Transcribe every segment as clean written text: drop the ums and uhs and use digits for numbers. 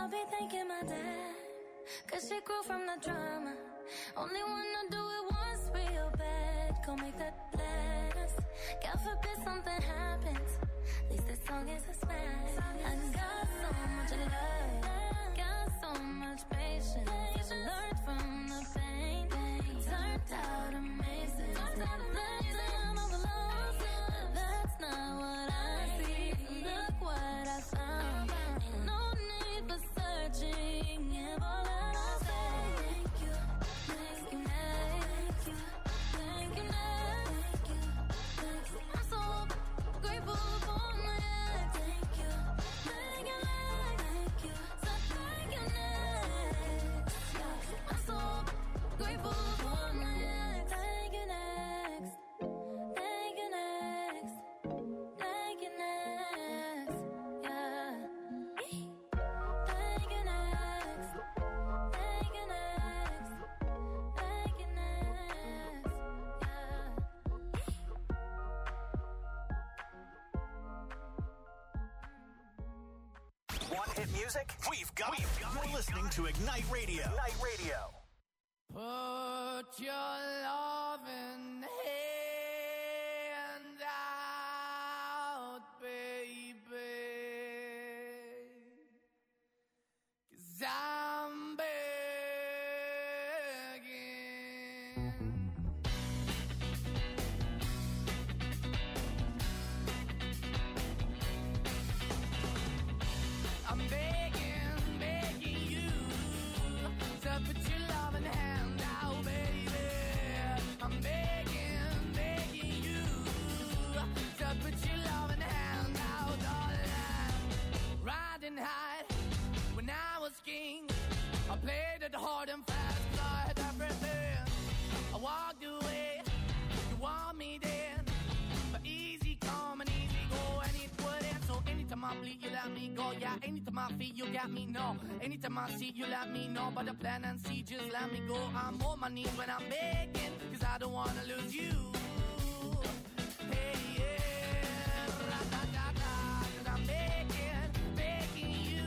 I'll be thanking my dad, cause she grew from the drama. Only wanna do it once real bad. Go make that last. God forbid something happens. At least this song is a smash. I got so much love, got so much patience. Learned from the pain, turned out amazing. Left them all alone, but that's not what I see. Look what I found. Ain't no need for searching. Give all that I say. Thank you, thank you, thank you, thank you, thank you, thank you. I'm so grateful for my ex. Thank you, thank you, thank you, so thank you next. I'm so grateful for my ex. Thank you next. Thank you next. Thank you next. Yeah. Thank you next. Thank you next. Thank you next. Want hit music? We've got it. You're listening to Ignite Radio. Ignite Radio. Put your loving hand out, baby, 'cause I'm begging. I'm begging, begging you to put your loving hand out, baby. I'm begging, begging you to put your loving hand out, darling. Riding high when I was king, I played it hard and fast, 'cause I had everything. I walked away, you want me then, but easy come and easy go, and it wouldn't. So anytime I bleed, you let me go. Yeah, anytime I feel, you got me, no. Anytime I see, you let me know. But the plan and see, just let me go. I'm on my knees when I'm begging, 'cause I don't wanna lose you. Hey, yeah, ra-da-da-da, 'cause I'm begging, begging you.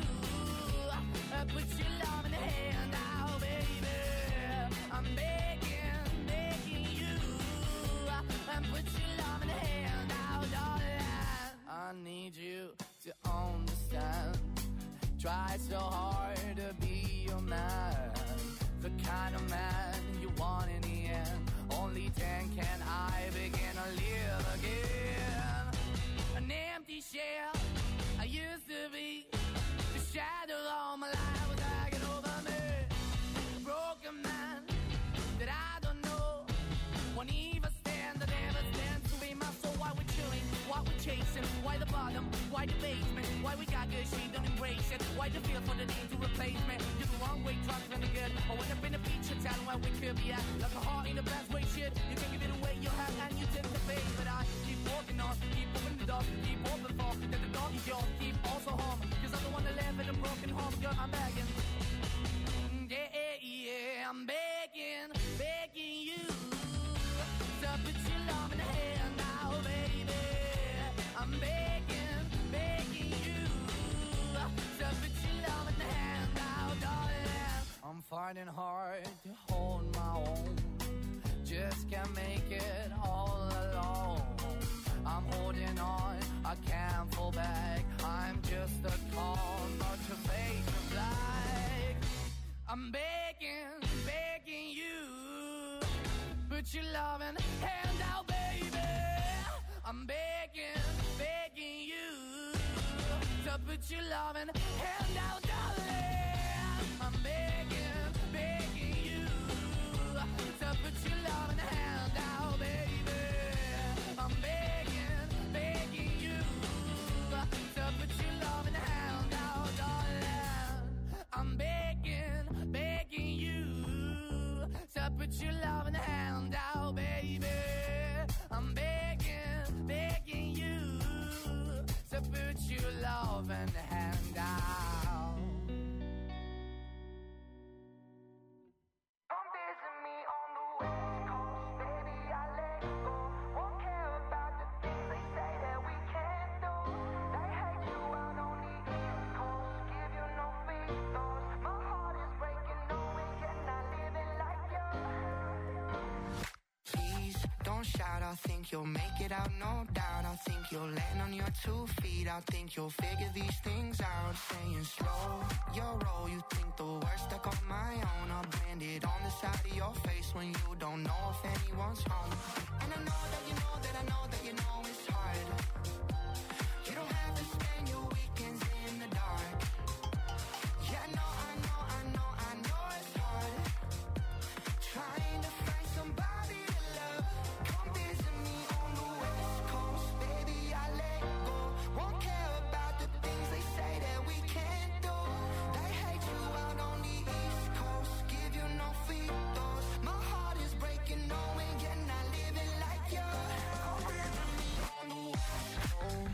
Put your love in the hand out, baby. I'm begging, begging you. And put your love in the hand out, darling. I need you to understand. Try so hard to be your man, the kind of man you want in the end. Only then can I begin to live again. An empty shell I used to be, the shadow all my life was hanging over me. A broken man that I don't know won't even stand, I never stand to be my soul. Why we chilling, why we chasing, why the bottom, why the basement, why we got good, she don't embrace it, why the feel for the need to replace me. You're the wrong way, trying to the good, I went up in the feature town where we could be at, like a heart in the best way, shit. You can give it away, you have, and you take the bait, but I keep walking on, keep opening the door, keep open for, that the door is yours, keep also home, 'cause I'm the one that live in a broken home, girl, I'm begging. Yeah, yeah, I'm begging, begging you to put your love in the hand now, baby. I'm begging, begging you to put your love in the hand now, darling. I'm fighting hard to hold my own, just can't make it all alone. I'm holding on, I can't fall back. I'm just a call, not your face of black. I'm begging, begging you, put your loving hand out, baby. I'm begging, begging you to put your loving hand out, darling. I'm begging, begging you to put your loving hand out, baby. I'm begging, begging you to put your loving hand out, darling. I'm begging, begging you to put your loving hand out, baby. I'm begging, begging you to put your loving hand out. Come visit me on the West Coast. out. I think you'll make it out, no doubt. I think you'll land on your 2 feet. I think you'll figure these things out. Saying slow your roll. You think the worst stuck on my own. I'll brand it on the side of your face when you don't know if anyone's home. And I know that you know that I know that you know it's hard. You don't have to spend your weekends in the dark. Yeah, I know it's hard. Trying to find somebody to love. Come visit me on the West Coast, baby, I let go. Won't care about the things they say that we can't do. They hate you out on the East Coast, give you no free throws. My heart is breaking, knowing you're not living like you. Come visit me on the West Coast.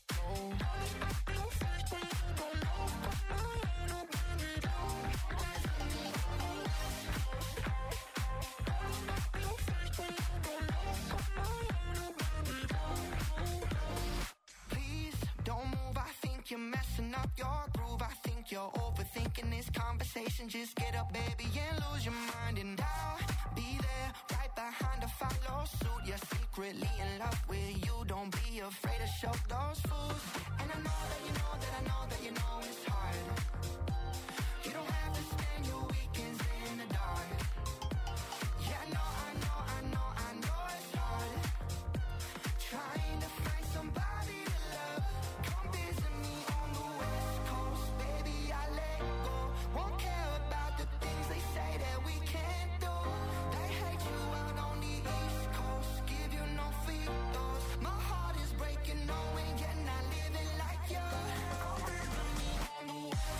You're messing up your groove. I think you're overthinking this conversation. Just get up, baby, and lose your mind. And I'll be there right behind to follow suit. You're secretly in love with you. Don't be afraid to show those fools. And I know that you know that I know that you know it's hard. You don't have to spend your weekends in the dark. Yeah, I know it's hard. Trying to find somebody to love. Come visit me on the West Coast, baby, I let go. Won't care about the things they say that we can't do. They hate you out on the East Coast, give you no free throws. My heart is breaking, knowing you're not living like you. Come visit me on the West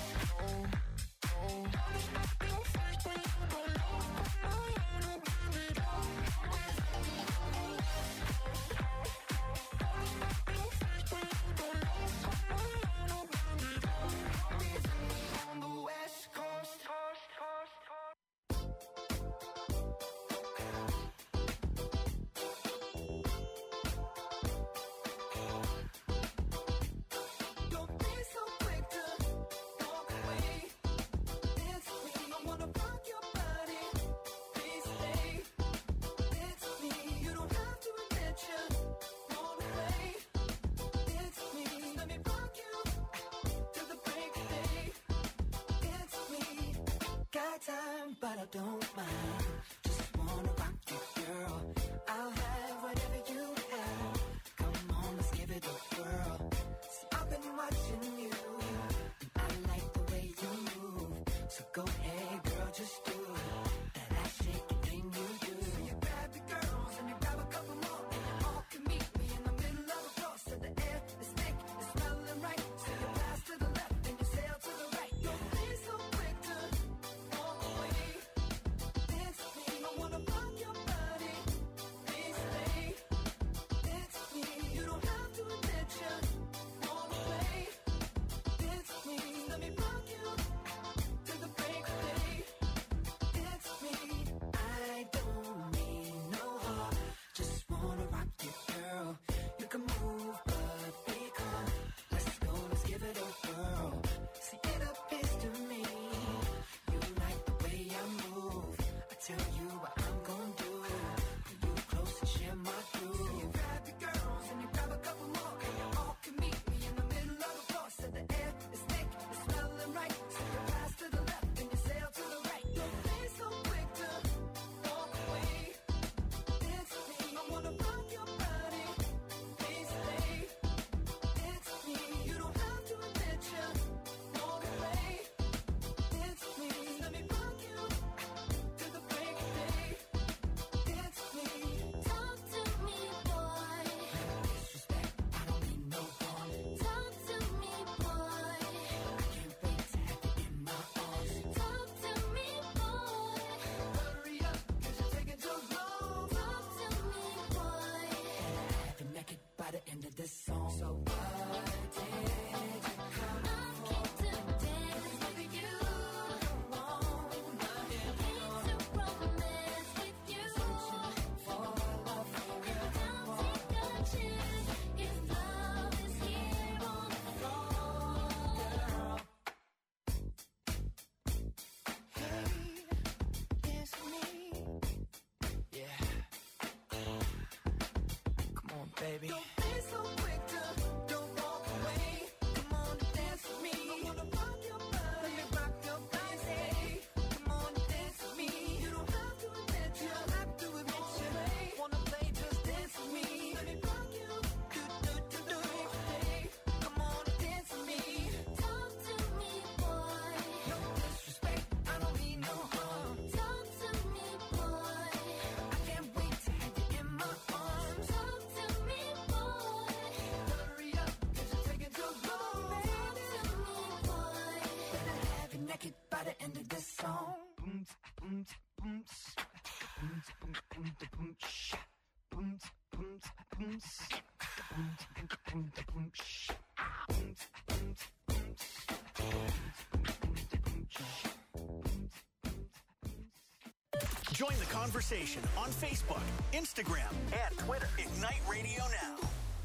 Join the conversation on Facebook, Instagram, and Twitter. Ignite Radio Now.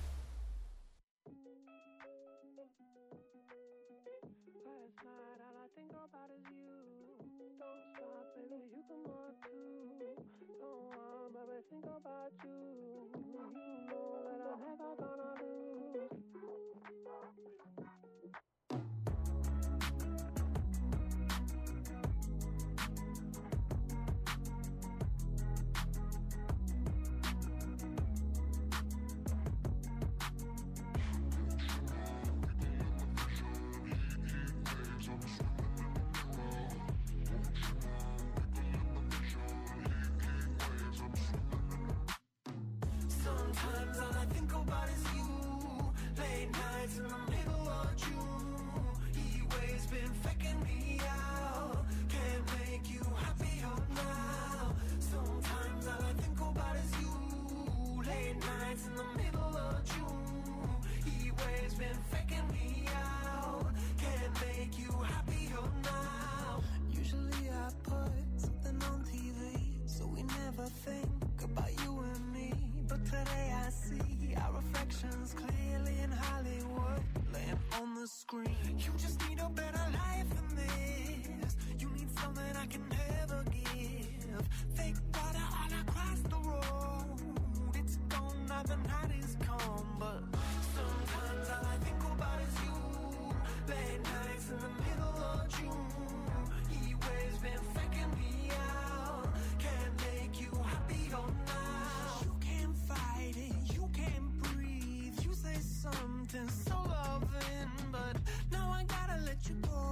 Last night, all I think about is you. Don't stop, baby, you can walk too. Don't want, baby, think about you. You know that I'm never gonna lose. Sometimes all I think about is you. Late nights in the middle of June. He waves been faking me out. Can't make you happier now. Sometimes all I think about is you. Late nights in the middle of June. He waves been faking me out. Can't make you happier now. Usually I put something on TV, so we never think about you and me. But today I see our reflections clearly in Hollywood, laying on the screen. You just need a better life than this. You need something I can never give. Fake water all across the road. It's gone now, the night is come. But sometimes all I think about is you. Late nights in the middle of June. He waves been faking me out. Can't make you happier now. You can't fight it, you can't breathe. You say something so loving, but now I gotta let you go.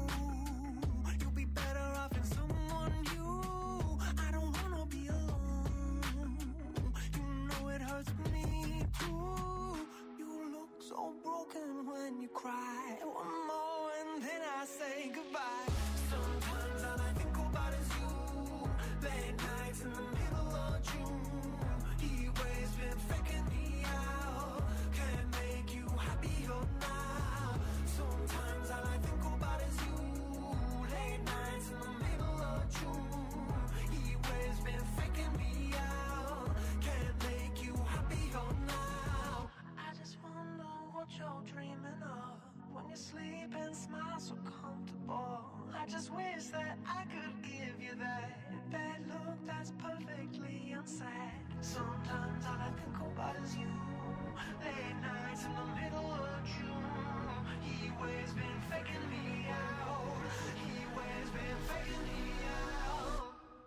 You'll be better off in someone new. I don't wanna be alone. You know it hurts me too. You look so broken when you cry. One more and then I say goodbye. Sometimes all I think about is you. Late nights in the middle of June. He waves been faking me out. Can't make you happier now. Sometimes all I think about is you. Late nights in the middle of June. He waves been faking me out. Can't make you happier now. I just wonder what you're dreaming of when you sleep and smile so comfortable. I just wish that I could give you that bad look that's perfectly unsaid. Sometimes all I think about is you. Late nights in the middle of June. He waves been faking me out. He waves been faking me out.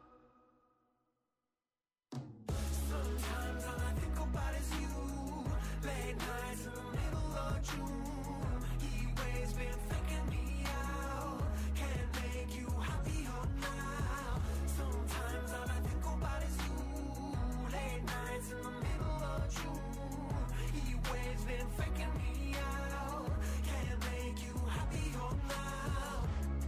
Sometimes all I think about is you. Late nights in the middle of June. He waves been faking me out. Can't make you happier now. Sometimes all I think about is you. Late nights in the middle of June. He waves been faking me out. Can't make you happier now.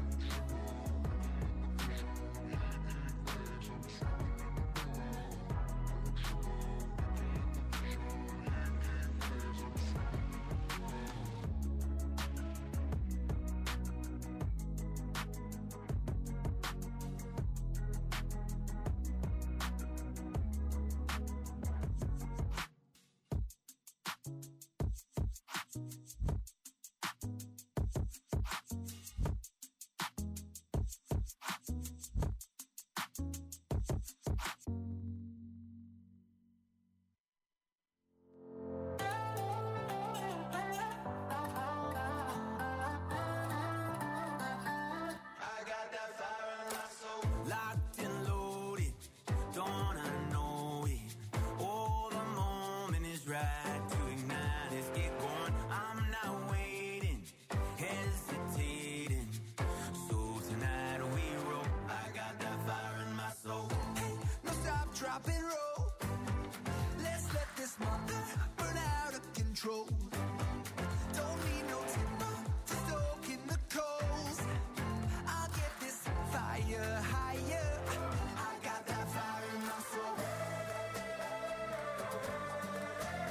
Locked and loaded, don't wanna know it. Oh, the moment is right to ignite. Let's get going. I'm not waiting, hesitating. So tonight we roll. I got that fire in my soul. Hey, no stop, drop and roll. Let's let this mother burn out of control. Don't need no timber to stoke in the coals. I'll get this fire higher. I got that fire in my soul.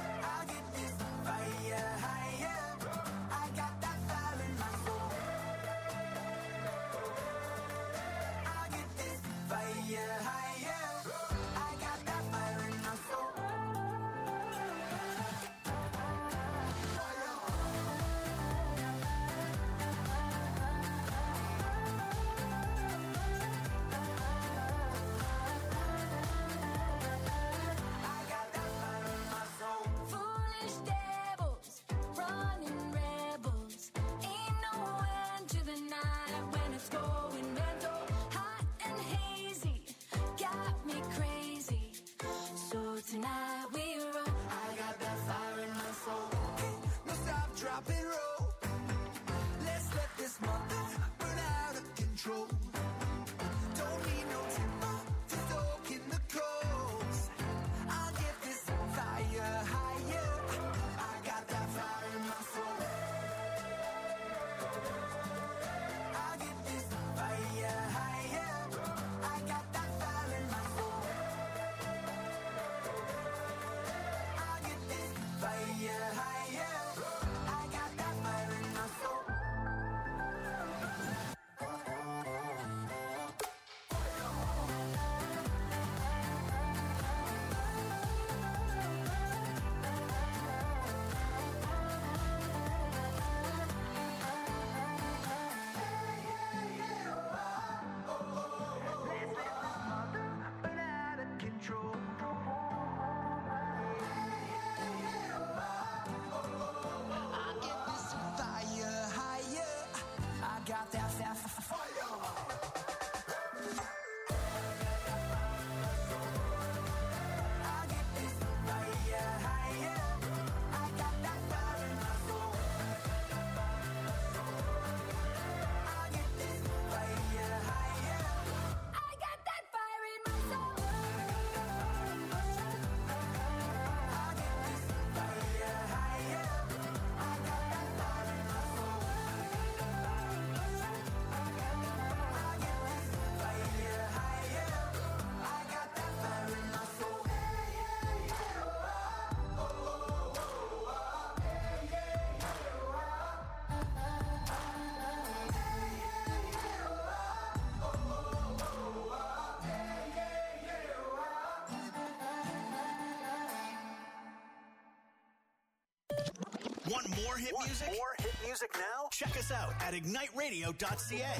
more hit music? More hit music now? Check us out at igniteradio.ca.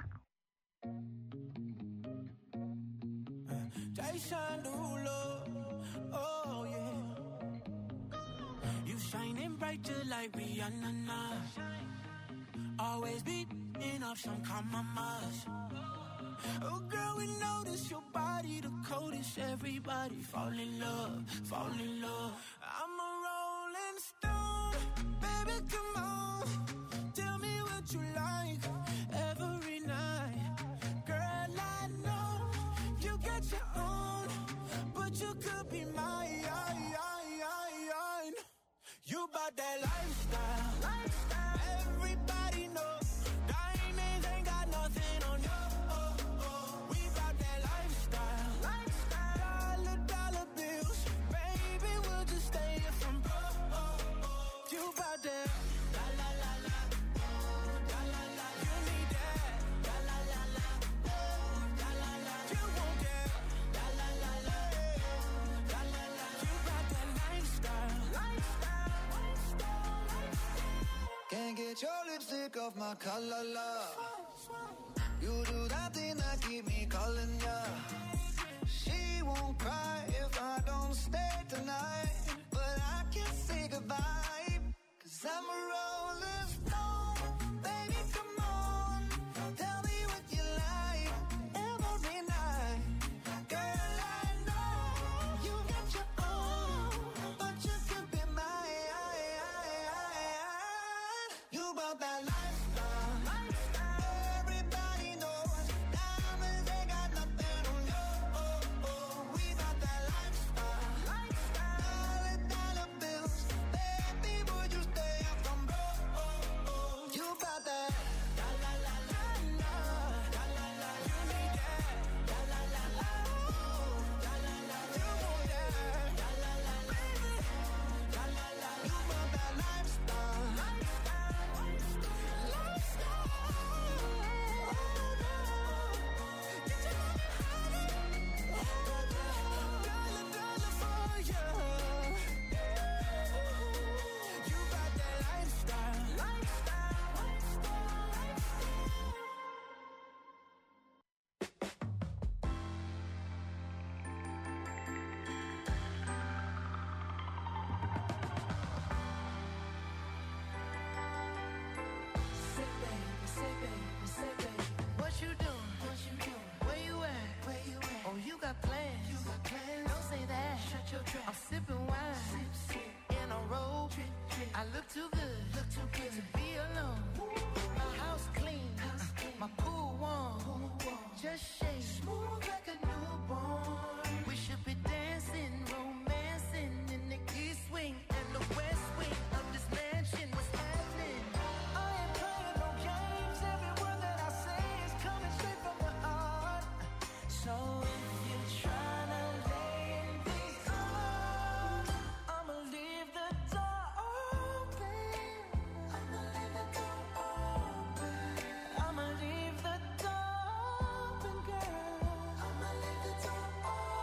Jason Derulo, oh yeah. You shining bright just like Rihanna. Always beating up some compromise. Oh girl, we notice your body the coldest. Everybody fall in love, fall in love. I'm a rolling stone, baby, come on. Tell me what you like every night. Girl, I know you got your own, but you could be mine. You bout that lifestyle. Everybody know diamonds ain't got nothing on you. We bout that lifestyle. Dollar bills, baby, we'll just stay here from broke. You bout that la la la la, la la la. You need that la la la la, la la la. You want that la la la la, la la la. You bout that lifestyle. Can't get your lipstick off my collar, love. You do that thing that keep me calling ya. She won't cry if I don't stay tonight, but I can't say goodbye, 'cause I'm a rolling stone. Baby, come on, tell me what you like every night. Girl, I know you got your own, but you could be mine. You about that lifestyle. Everybody knows diamonds ain't got nothing on you. We about that lifestyle. Dollar bills, baby, would you stay up from broke? You about that la la la la la, la la la. You need that la la la la, la la la. You want that la la la, baby, la la la. You about that lifestyle. What you doing? Where you at? Oh, you got plans. Don't say that. I'm sipping wine in a robe. I look too good to be alone. My house clean, my pool warm. Just shake smooth like a newborn. We should be dancing, romancing in the east wing and the west wing of this mansion. What's happening? I ain't playing no games. Every word that I say is coming straight from the heart. So if you're trying to lay in these arms, I'ma leave the door open. I'ma leave the door open. I'ma leave the door open, girl. I'ma leave the door open.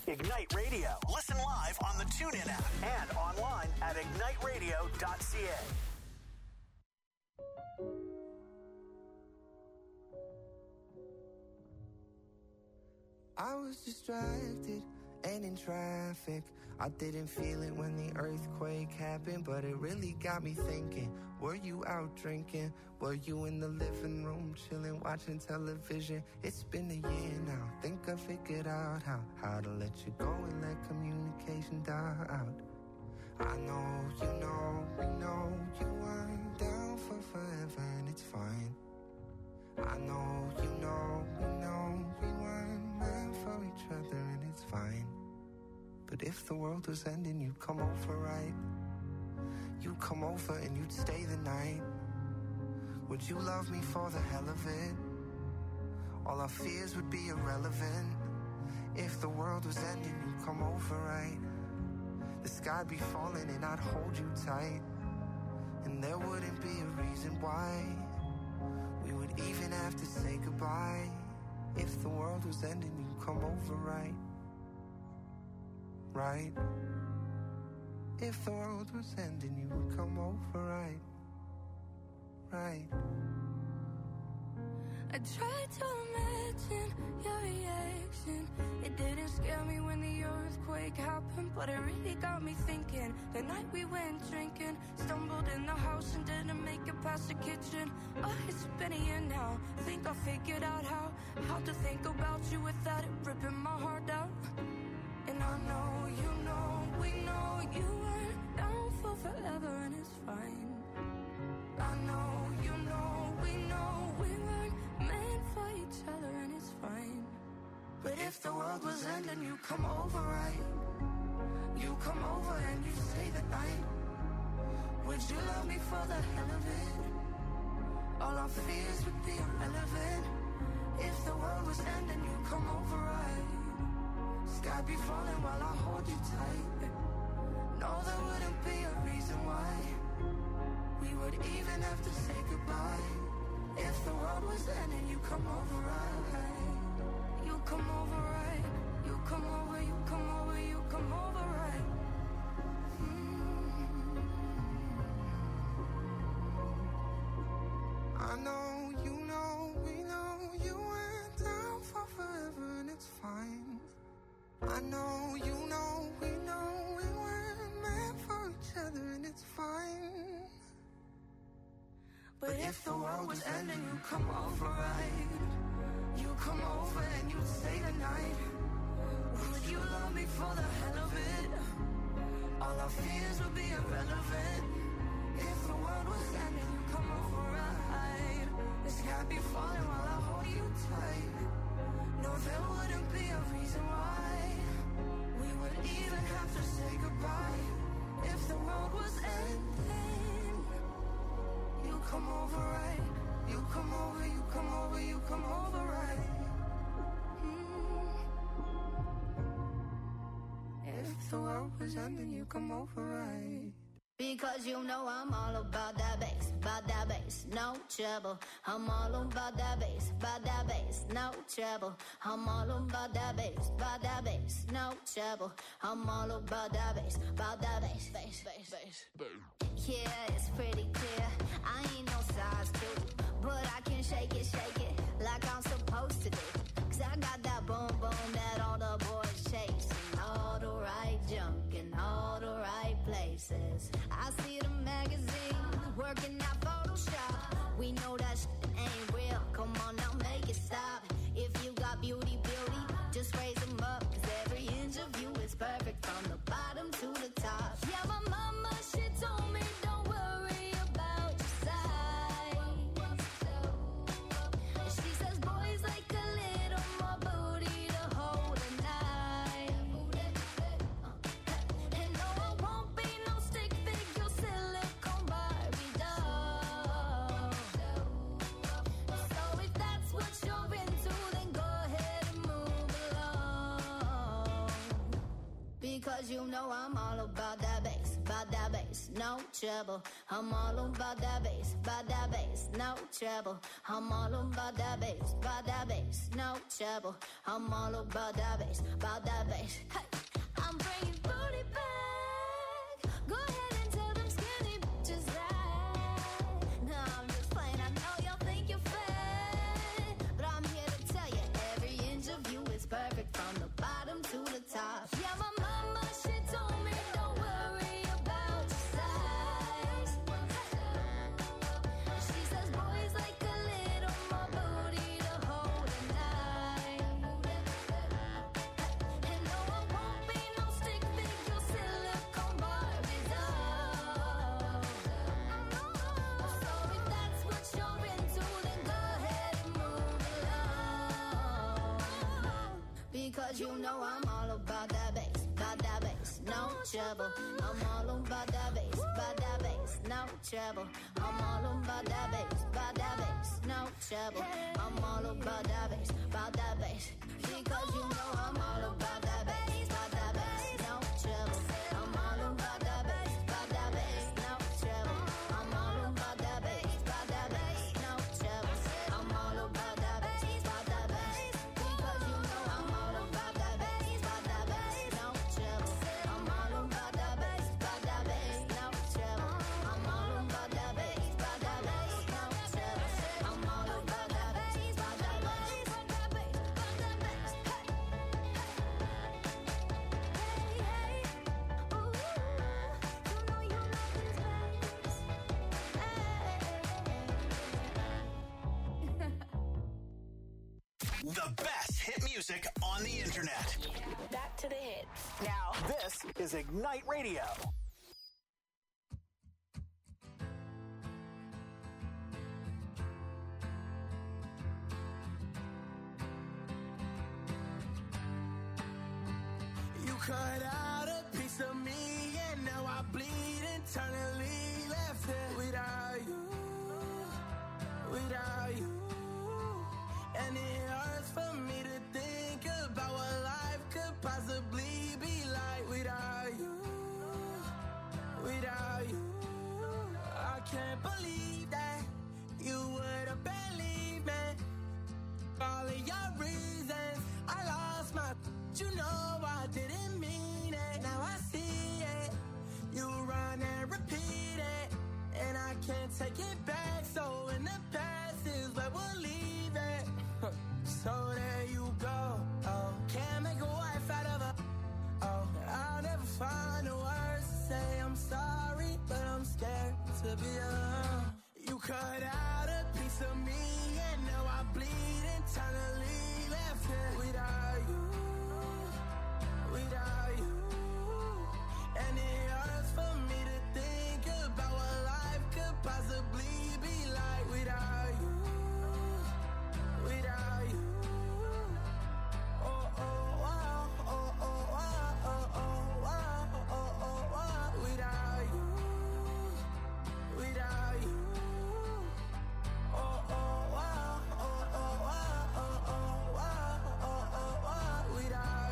Ignite Radio. Listen live on the TuneIn app and online at igniteradio.ca. I was distracted and in traffic. I didn't feel it when the earthquake happened, but it really got me thinking. Were you out drinking? Were you in the living room chilling, watching television? It's been a year now. Think I figured out how to let you go and let communication die out. I know, you know, we know you weren't down for forever and it's fine. I know, you know, we know we weren't meant for each other and it's fine. But if the world was ending, you'd come over, right? You'd come over and you'd stay the night. Would you love me for the hell of it? All our fears would be irrelevant. If the world was ending, you'd come over, right? The sky'd be falling and I'd hold you tight. And there wouldn't be a reason why we would even have to say goodbye. If the world was ending, you'd come over, right? Right? If the world was ending, you would come over, right? Right? I tried to imagine your reaction. It didn't scare me when the earthquake happened, but it really got me thinking. The night we went drinking, stumbled in the house and didn't make it past the kitchen. Oh, it's been a year now. Think I figured out how to think about you without it ripping my heart out. And I know, you know, we know you weren't down for forever and it's fine. I know, you know, we know we weren't meant for each other and it's fine. But if the world was ending, you come over, right? You come over and you stay the night. Would you love me for the hell of it? All our fears would be irrelevant. If the world was ending, you come over, right? Sky be falling while I hold you tight. No, there wouldn't be a reason why we would even have to say goodbye. If the world was ending, you come over, right? You come over, right? You come over, you come over, you come over, right? I know, you know, we know you went down for forever and it's fine. I know, you know, we know we weren't meant for each other and it's fine. But if the world was ending, you come over, right? You come over and you stay the night. Would you love me for the hell of it? All our fears would be irrelevant. If the world was ending, you come over, right? The sky be falling while I hold you tight. No, there wouldn't be a reason why we would even have to say goodbye. If the world was ending, you come over, right? You come over, you come over, you come over, right? If the world was ending, you come over, right? Because you know I'm all about that bass, no trouble. I'm all about that bass, no trouble. I'm all about that bass, no trouble. I'm all about that bass, bass. Yeah, it's pretty clear. I ain't no size 2, but I can shake it like I'm supposed to do. 'Cause I got that boom boom that all the boys chase, and all the right junk in all the right places. I see the magazines working out Photoshop. We know that shit ain't real. Come on now, make it stop. If you got beauty, just raise them up. 'Cause every inch of you is perfect from the bottom to the top. Yeah, my mama, she told me don't worry about your size. She says boys like a little more booty to hold at night. And no, I won't be no stick figure silicone Barbie doll. So if that's what you're into, then go ahead and move along. Because you know I'm all about that bass, bass, no trouble. I'm all about that bass, no trouble. I'm all about that bass, no trouble. I'm all about that bass, Hey, I'm bringing booty back. Go ahead and tell them skinny bitches that. No, I'm just playing. I know y'all think you're fat, but I'm here to tell you every inch of you is perfect from the bottom to the top. Yeah, my mama, she told me don't worry about your size. She says boys like a little more booty to hold at night. And no, I won't be no stick figure silicone Barbie doll. So if that's what you're into, then go ahead and move along. Because you know I'm all about that bass, no trouble. I'm all about that bass, no trouble. I'm all about that bass, no trouble. I'm all about that bass, because you know I'm all about that bass, no trouble. I'm all about that bass, no trouble. I'm all about that bass, no trouble. I'm all about that bass, because you know I'm all about that bass, no trouble. I'm all about that bass, no trouble. I'm all about that bass, no trouble. I'm all about that bass, The best hit music on the internet. Back to the hits. Now, this is Ignite Radio. You cut out a piece of me, and now I bleed internally. Left here without you. And it hurts for me to think about what life could possibly be like without you. I can't believe that you would have believed me. All of your reasons, I lost my. You know I didn't mean it. Now I see it. You run and repeat it, and I can't take it back. So in the past is where we'll leave it. So there you go. Oh, can't make a wife out of her. Oh, I'll never find the words to say I'm sorry, but I'm scared to be alone. You cut out a piece of me, and now I bleed internally. Left here without you. And it hurts for me to think about what life could possibly be like without you. Oh, oh, wow, oh, oh, wow, oh, oh, wow, oh, oh, wow, without you. Oh, oh, wow, oh, oh, wow, oh, oh, wow, oh, oh, wow, without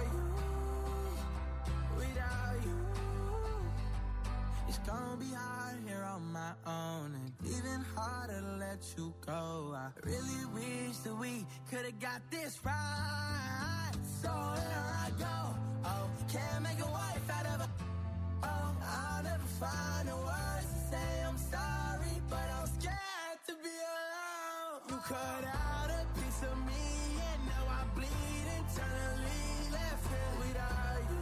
you. It's gonna be hard here on my own, and even harder to let you go. I really wish that we could've got this right. So here I go. Oh, can't make a wife out of her. Oh, I'll never find the words to say I'm sorry, but I'm scared to be alone. You cut out a piece of me, and now I bleed internally. Left here without you.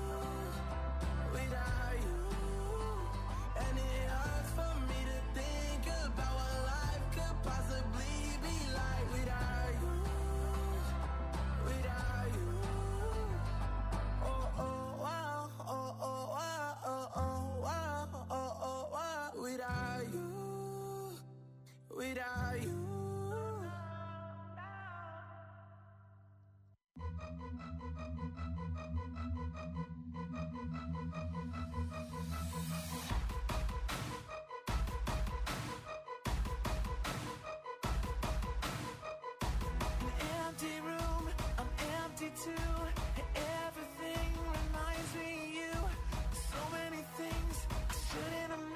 And it hurts for me to think about what life could possibly be like without you. Oh, oh, wow, oh, oh, wow, oh, oh, wow, oh, oh, wow, without you. Everything reminds me of you. So many things I shouldn't have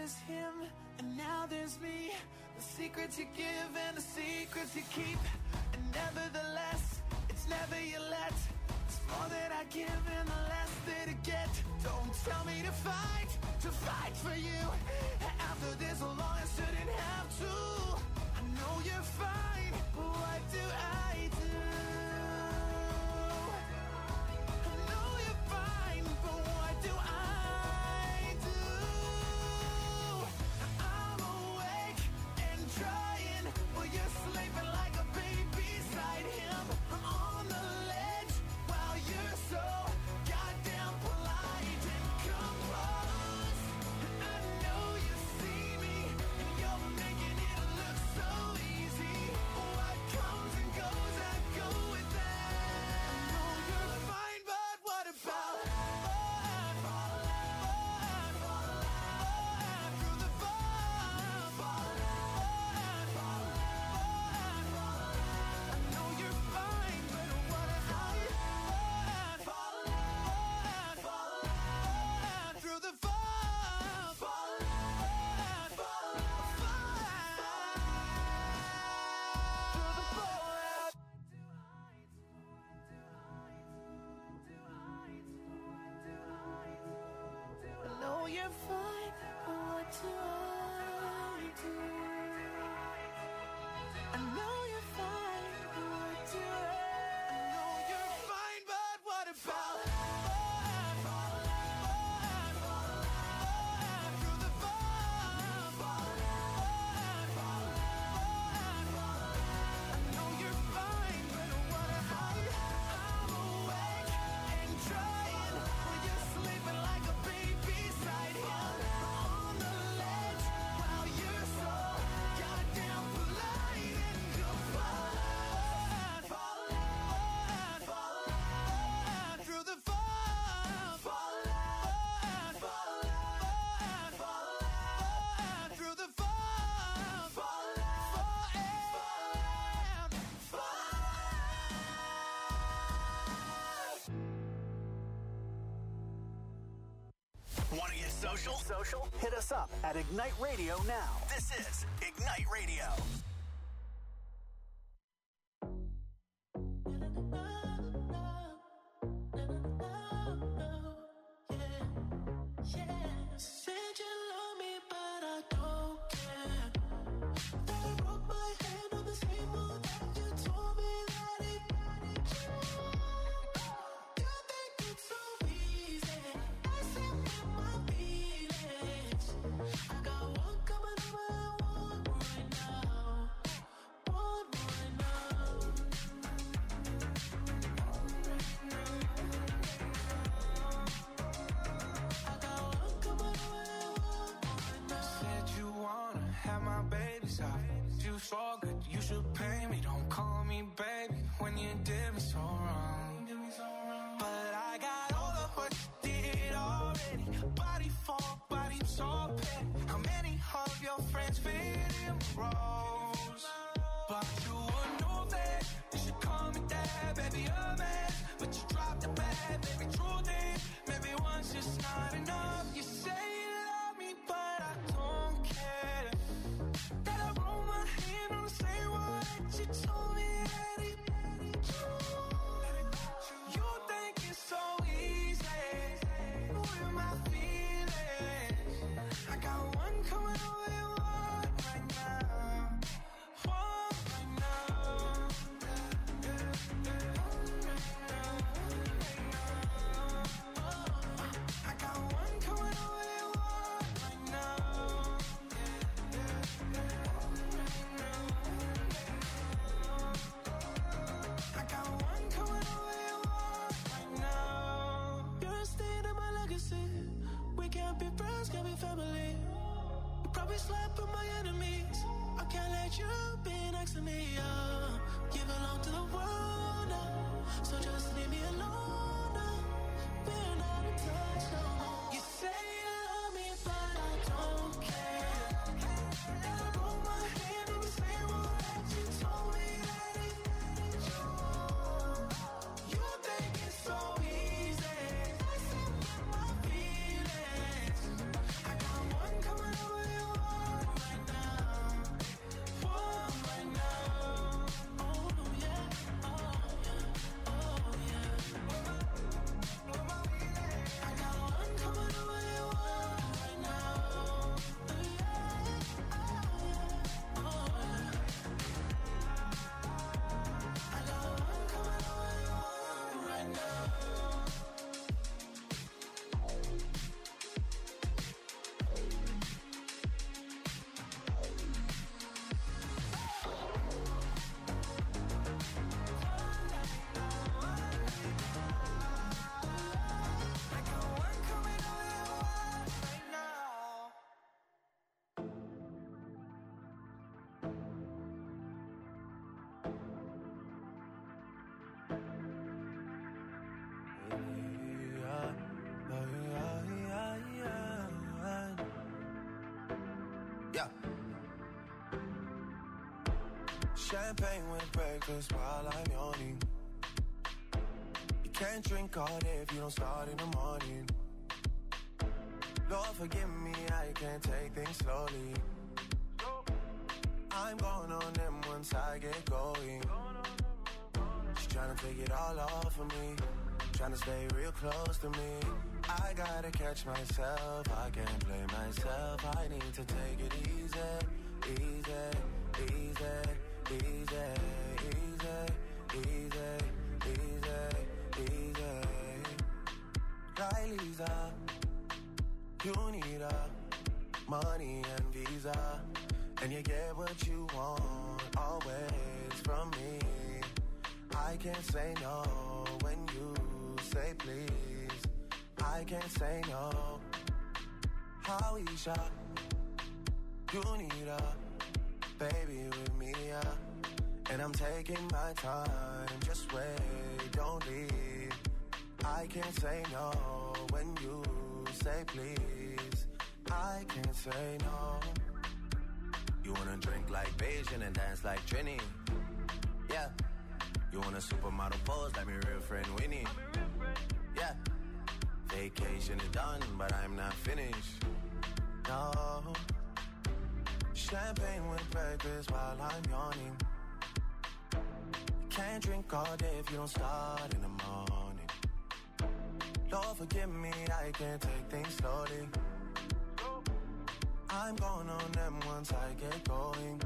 there's him, and now there's me. The secrets you give and the secrets you keep. And nevertheless, it's never you let. It's more that I give and the less that I get. Don't tell me to fight for you. After this long, I shouldn't have to. I know you're fine, but what do I do? I know you're fine, but what do I do? I'm awake and trying, but you're sleeping like a baby beside him. I'm on the ledge while you're so goddamn polite and composed. I know you see me, and you're making it look so easy. What comes and goes, I go with that. I know you're fine, but what about through the fire? I know you're fine, but what about through the fire? I know you're fine, but what do I do? I know you're fine, but what do I know you're fine, but what about through the fire? I know you're fine, but what about I'm awake and trying, when you're sleeping like a baby beside him. On the ledge while you're so goddamn polite and composed. Through the fire. Through the fire. Want to get social? Hit us up at Ignite Radio now. This is Ignite Radio. Said you love me, but I don't care. That I broke my hand on the same one that you told me that it you think it's so easy. I said with my feelings. I got one coming over and one right now. One right now. I got one coming over and one right now. Said you wanna have my babies off. You so good, you should pay me. Don't call me baby when you did me so wrong. But I got all of what you did already. Body for body, so petty. How many of your friends fit in roles? But you would know that you should call me dad, baby, a man. But you dropped the bag, baby, true thing. Maybe once just not enough. You say you love me, but I don't care. That I roll my hand on the same one that you told me that it you think it's so easy. With my feelings, I got one coming over and one right now. One right now. I got one coming over and one right now. I got one coming over and one right now. You're a stain in my legacy. We can't be friends, can't be family. You probably slept with my enemies. I can't let you be next to me. You belong to the world now, so just leave me alone now. We're not in touch no more. You say you love me, but I don't care. And I broke my hand on the same one that you told me that it you think it's so easy. I said with my feelings. I got one coming over Champagne with breakfast while I'm yawning. You can't drink all day if you don't start in the morning. Lord forgive me, I can't take things slowly. I'm going on them once I get going. She's trying to take it all off of me, trying to stay real close to me. I gotta catch myself, I can't blame myself. I need to take it easy, easy, easy, easy, easy, easy, easy, easy. Riley's up, you need up, money and visa, and you get what you want, always from me. I can't say no when you say please. I can't say no. Howeisha, you need a baby with me, and I'm taking my time. Just wait, don't leave. I can't say no when you say please. I can't say no. You wanna drink like Beijing and dance like Trini? Yeah. You want a supermodel pose like my real friend Winnie? Yeah. Vacation is done, but I'm not finished. No. Champagne with breakfast while I'm yawning. Can't drink all day if you don't start in the morning. Lord forgive me, I can't take things slowly. I'm going on them once I get going.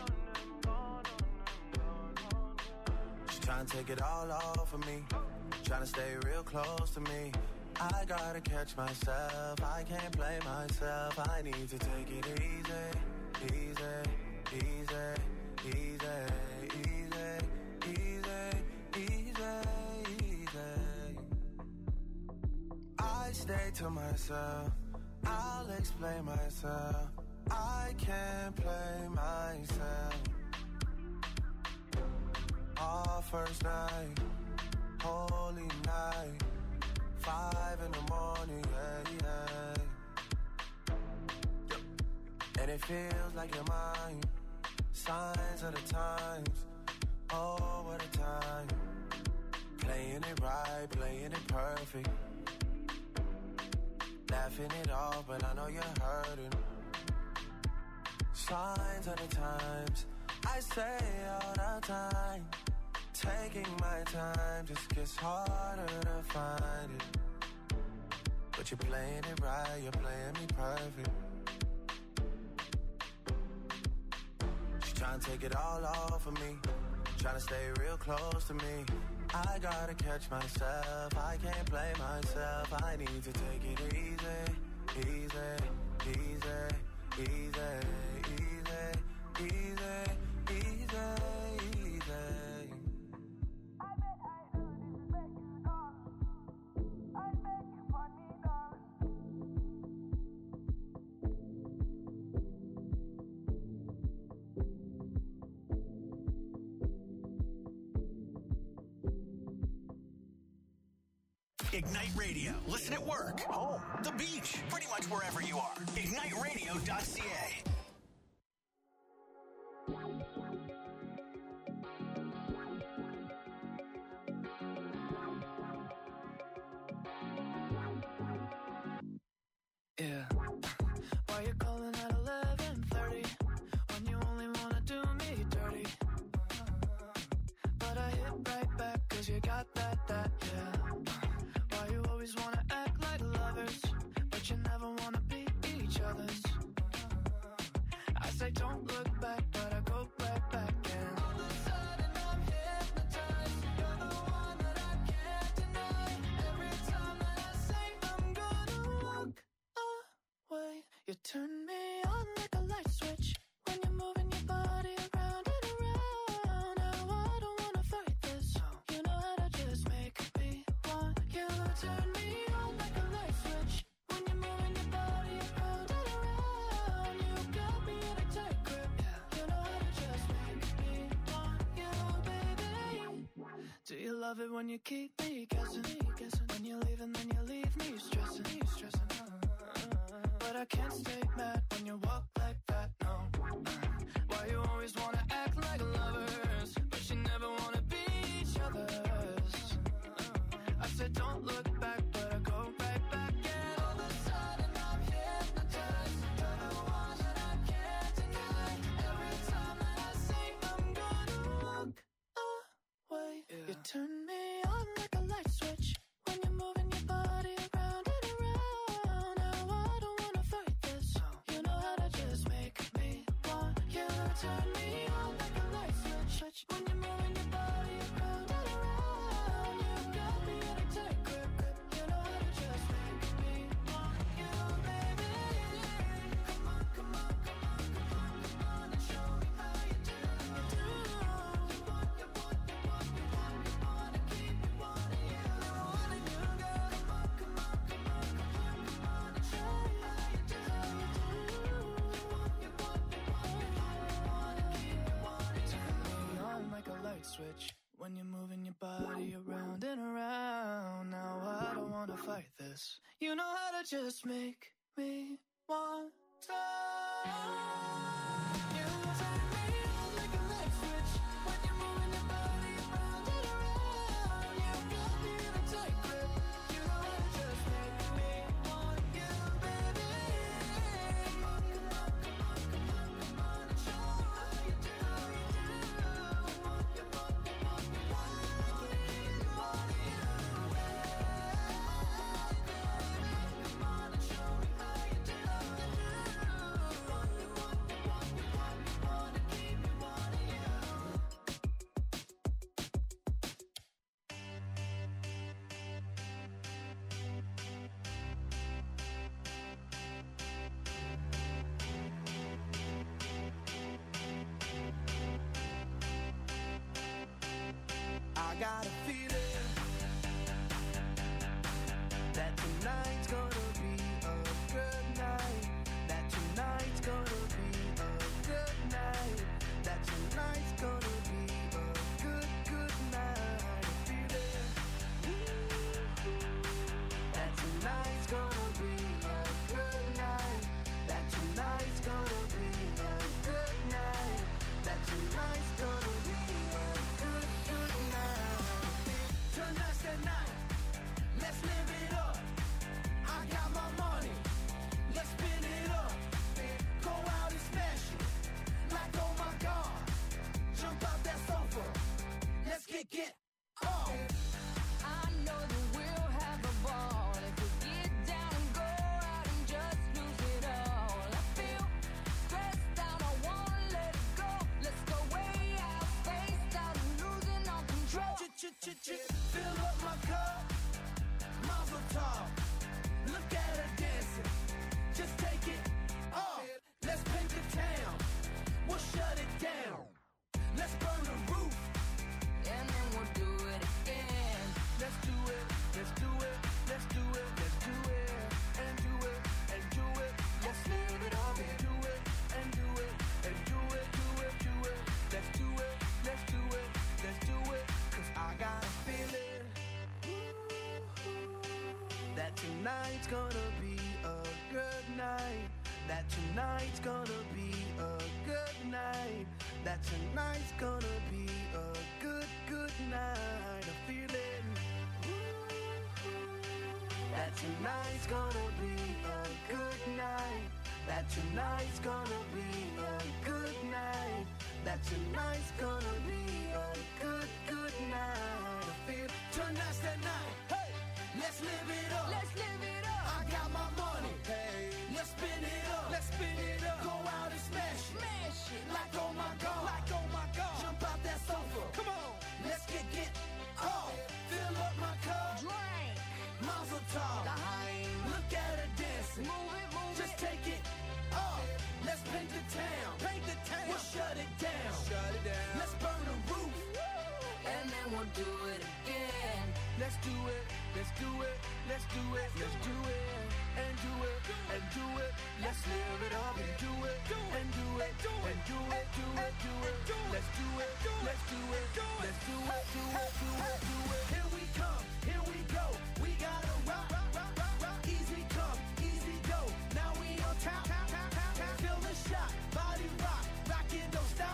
She's trying to take it all off of me, trying to stay real close to me. I gotta catch myself, I can't blame myself. I need to take it easy, easy, easy, easy, easy, easy, easy, easy. I stay to myself, I'll explain myself. I can't play myself. Our first night, holy night, 5 in the morning, yeah, yeah. And it feels like you're mine. Signs of the times, oh what a time. Playing it right, playing it perfect. Laughing it off, but I know you're hurting. Signs of the times, I say all the time. Taking my time just gets harder to find it. But you're playing it right, you're playing me perfect. She's trying to take it all off of me, trying to stay real close to me. I gotta catch myself, I can't blame myself. I need to take it easy, easy, easy, easy, easy, easy, easy, easy. Ignite Radio. Listen at work, home, the beach, pretty much wherever you are. IgniteRadio.ca. Yeah. Why you calling at 11:30 when you only wanna do me dirty? But I hit right back 'cause you got that, yeah. Why you always wanna act like lovers, but you never wanna be each other's? I say don't look back, but I go right back and all of a sudden I'm hypnotized. You're the one that I can't deny. Every time that I say I'm gonna walk away, you turn me on like a light switch when you're moving your body around and around. Now I don't wanna fight this. You know how to just make me want you. Turn me on like a light switch when you're moving your body around and around. You got me in a tight grip. You know how to just make me want you, baby. Do you love it when you keep me guessing? When you leave and then you leave me stressing. But I can't stay mad when you walk like that, no. Why you always wanna act like lovers, but you never wanna be each other's. I said don't look back, but I go right back, and all of a sudden I'm hypnotized. You're the one that I can't deny. Every time that I say I'm gonna walk away, you turn me on like a light switch when you're moving your body around and around. Now I don't wanna fight this. You know how to just make me want you. Turn me on like a light switch when you're moving your body around and around. You got me in a tight grip. You know how to just make me want you, baby. Come on, come on, come on, come on, come on, and show me how you do. You want, you want, you want, you want, you want to keep me wanting you. Wanting you, girl. Come on, come on, come on, come on, come on, and show me how you do. You want, you want, you want, you want, you want to keep me wanting you. Turn me on like a light switch when you're moving your body around and around. Now I don't wanna fight this. You know how to just make me want to. You turn me on like a light switch when you're moving your body around and around. You got me in a tight grip. You know how to just make me want you, baby. Come on, come on, come on, come on, come on, and show me how you do. You want, you want, you want, you want, you want to keep me wanting you. Come on and show me how you do. You want, you want, you want, you want, you want to keep me wanting you. I got a feeling that tonight's gonna be a good night. That tonight's gonna be a good night. That tonight's gonna be a good, good night. A feeling that tonight's gonna be a good night. That tonight's gonna be a good night. That tonight's gonna be a good, good night. Tonight's the night. Let's live it up. I got my money. Let's spin it up. Go out and smash it. Like, oh my God. Jump out that sofa. Let's get off. I know that we'll have a ball if we get down and go out and just lose it all. I feel stressed out. I wanna let it go. Let's go way out, spaced out and losing all control. Fill up my cup. Mazel tov. Look at her dancing. Just take it off. Let's paint the town. We'll shut it down. Let's burn the roof. And then we'll do it again. Let's do it. Let's do it. Let's do it. Let's do it. And do it. And do it. Let's live it up and do it. And do it. And do it. Do it. Do it. Let's do it. Let's do it. Let's do it. 'Cause I got a feeling that tonight's gonna be a good night. That tonight's gonna be a good night. That tonight's gonna be a good, good night. A feeling that tonight's gonna be a good night. That tonight's gonna be a good night. That tonight's gonna be a good, good night. I feel tonight's the night. Hey, let's live it up. Let's live it up. I got my money. Hey, let's spin it up. Let's spin it up. Go out and smash it. Smash it. Like oh my God. Like oh my God. Jump out that sofa. Come on. Let's get off. Fill up my cup. Drink. Mazel tov. Look at her dancing. Move it, move it. Just take it off. Let's paint the town. Paint the town. We'll shut it down. Shut it down. Let's burn the roof. And then we'll do it again. let's do it, let's do it, let's do it, let's do it, and do it, and do it, let's live it up and do it, and do it, and do it, do it, do it, let's do it, let's do it, let's do it, do it, do it, do it. Here we come, here we go, we gotta rock, rock, rock, rock, rock. Easy come, easy go, now we on top, feel the shot, body rock, rockin', don't stop.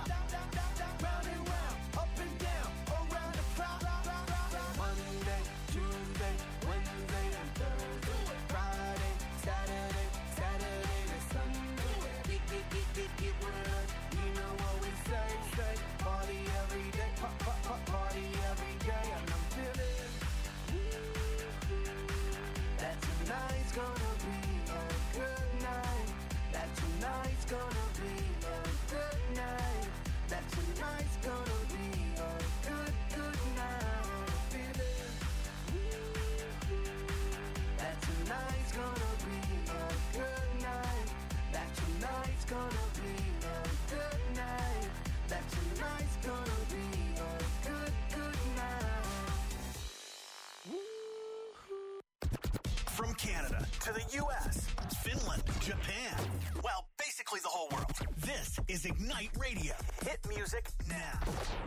Canada to the U.S., Finland, Japan. Well, basically the whole world. This is Ignite Radio. Hit music now.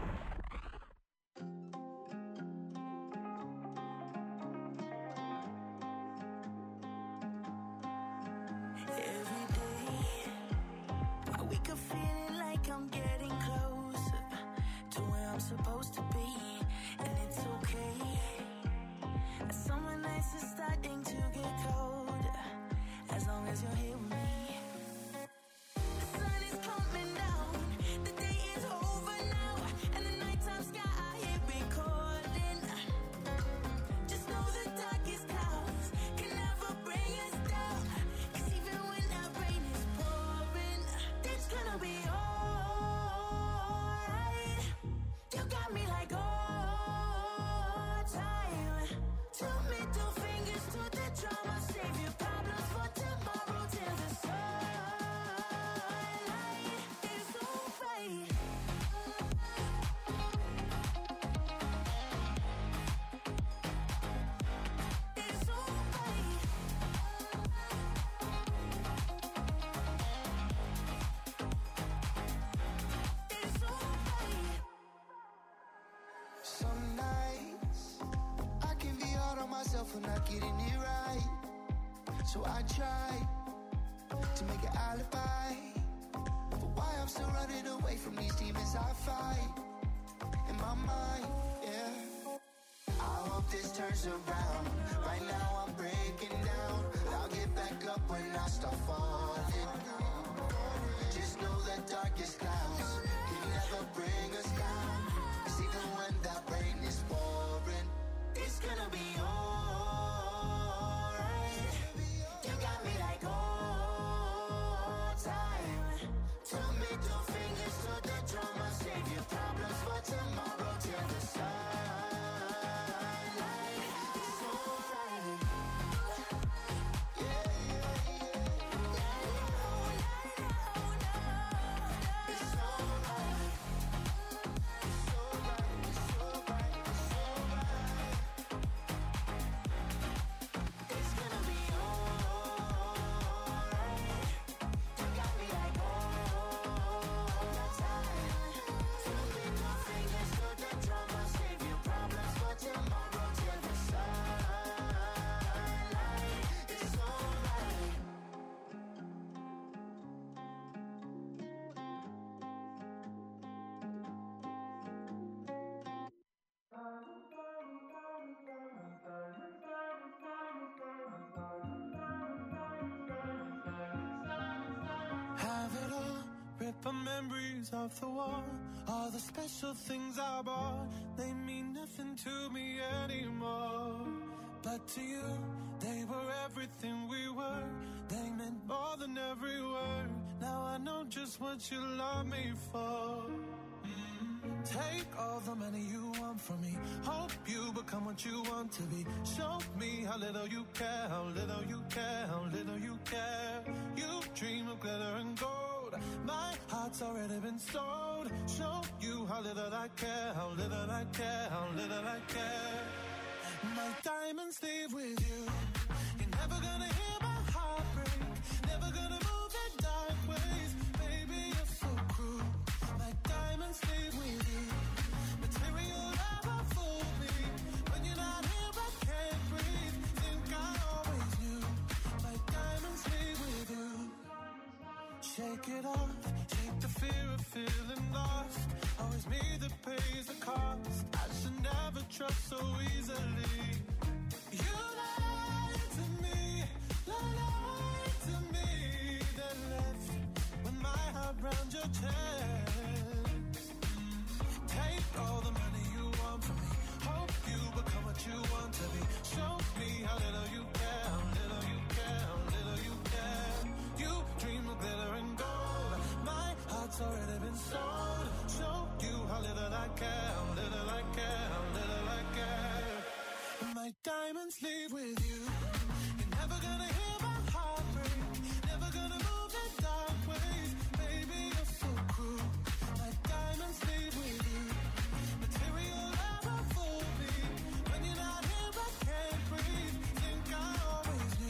Every day, I wake up feeling like I'm getting closer to where I'm supposed to be, and it's okay. Summer nights are starting to get colder, as long as you're here with me. The sun is coming down, the day is over now, and the nighttime sky here recording. Just know the darkest clouds can never bring us down, 'cause even when that rain is pouring, it's gonna be alright. You got me like all time. Two middle fingers to the drama, save your problems for tomorrow till the sunlight is alright. It's alright. It's alright. Some nights I can be hard on myself for not getting it right. So I try to make an alibi for why I'm still running away from these demons I fight in my mind, yeah. I hope this turns around. Right now I'm breaking down. I'll get back up when I start falling. Just know the darkest clouds can never bring us down, 'cause even when that rain is pouring, it's gonna be alright. You got me like all time. Two middle fingers to the drama, save your problems for tomorrow till the sunlight. It's alright. Yeah, yeah, yeah. It's alright. It's alright. It's alright. It's alright. It's gonna be alright. You got me like all the time. Two middle fingers to the drama, save your problems for tomorrow till the sunlight. It's alright. Have it all, rip our memories off the wall. All the special things I bought, they mean nothing to me anymore. But to you, they were everything we were. They meant more than every word. Now I know just what you love me for. Take all the money you want from me. Hope you become what you want to be. Show me how little you care, how little you care, how little you care. You dream of glitter and gold. My heart's already been sold. Show you how little I care, how little I care, how little I care. My diamonds leave with you. You're never gonna hear my heart break. Never gonna move in dark ways. Baby, you're so cruel. My diamonds leave with you. Material never fooled me. When you're not here, I can't breathe. Think I always knew. My diamonds leave with you. Shake it off. Shake the fear of feeling lost. Always me that pays the cost. I should never trust so easily. You lied to me. Lied to me. Then left with my heart round your chest. Take all the money you want from me. Hope you become what you want to be. Show me how little you care, how little you care, how little you care. You dream of glitter and gold. My heart's already been sold. Show you how little I care, how little I care, how little I care. My diamonds leave with you. You're never gonna hear my heart break. Never gonna move in dark ways. Baby, you're so cruel. My diamonds leave with you. Material never fooled me. When you're not here, I can't breathe. Think I always knew.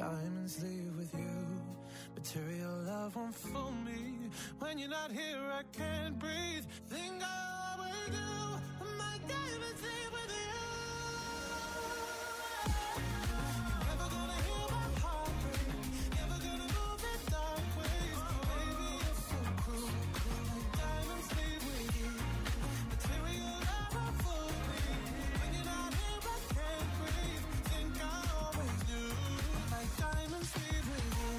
diamonds leave with you. Material love won't fool me. When you're not here, I can't breathe. Think I always do. My diamonds leave with you. You're never gonna hear my heart break. Never gonna move in dark ways. Baby, you're so cruel. My diamonds leave with you. Material love won't fool me. When you're not here, I can't breathe. Think I always do. My diamonds leave with you.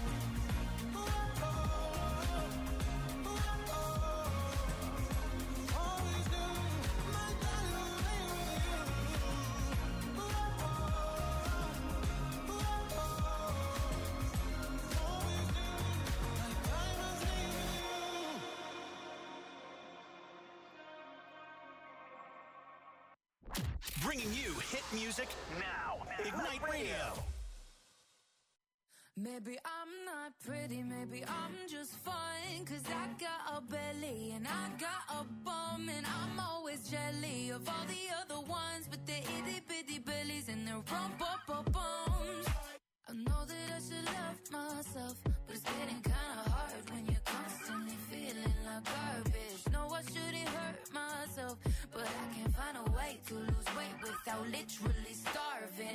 Bringing you hit music now. Ignite Radio. Maybe I'm not pretty, maybe I'm just fine. Cause I got a belly and I got a bum. And I'm always jelly of all the other ones with their itty bitty bellies and their rump-up-bums. I know that I should love myself, but it's getting kinda hard when you're constantly feeling like garbage. No, I shouldn't hurt myself, but I can't find a way to lose weight without literally starving.